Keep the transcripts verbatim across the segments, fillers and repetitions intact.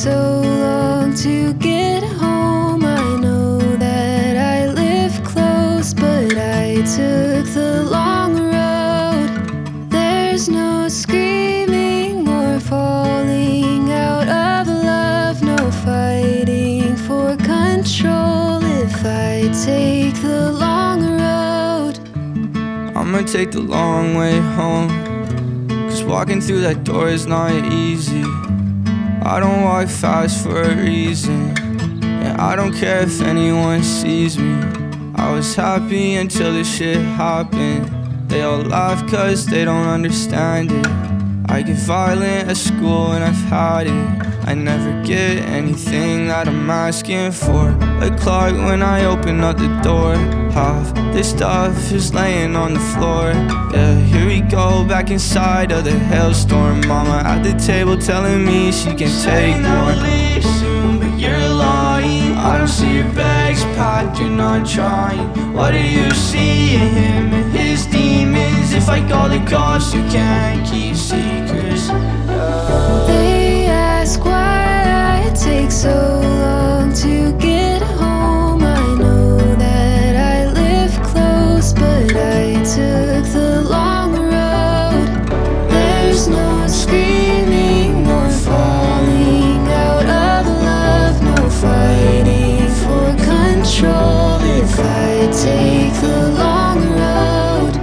so long to get home. I know that I live close, but I took the long road. There's no screaming or falling out of love, no fighting for control if I take the long road. I'ma take the long way home, 'cause walking through that door is not easy. I don't walk fast for a reason, and I don't care if anyone sees me. I was happy until this shit happened. They all laugh 'cause they don't understand it. I get violent at school and I've had it. I never get anything that I'm asking for. A clock when I open up the door. Half this stuff is laying on the floor. Yeah, here we go, back inside of the hailstorm. Mama at the table telling me she can take more. Leave soon, but you're lying. I don't see your bags packed, you're not trying. What do you see in him and his demons? If I call the cops, you can't keep secrets. Yeah. They ask why I take so long to get home. I know that I live close, but I took the long road. There's no screaming or falling out of love, no fighting for control if I take the long road.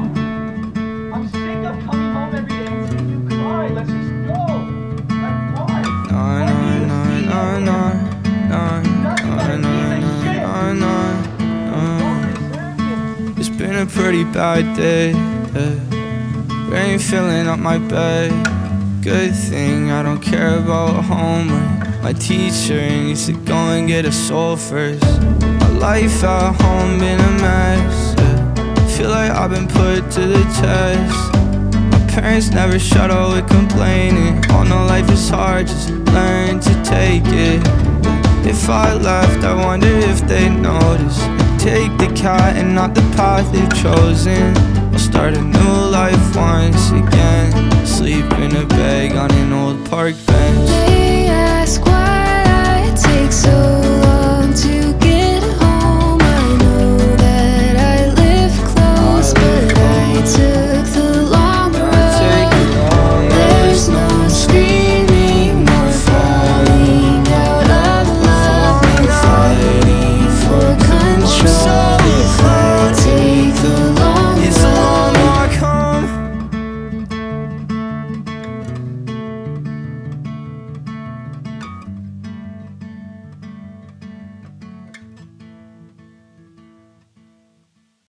I'm sick of coming home every day and seeing you cry. Let's just go. Like, why? No, no, no, no, no, no, no, no, no, no, no. It's been a pretty bad day, yeah. Rain filling up my bed. Good thing I don't care about homework. My teacher needs to go and get a soul first. My life at home been a mess, yeah. Feel like I've been put to the test. My parents never shut up with complaining. Oh no, life is hard, just learn to take it. If I left, I wonder if they notice. Take the cat and not the path they've chosen. I'll start a new life once again. Sleep in a bag on an old park bench.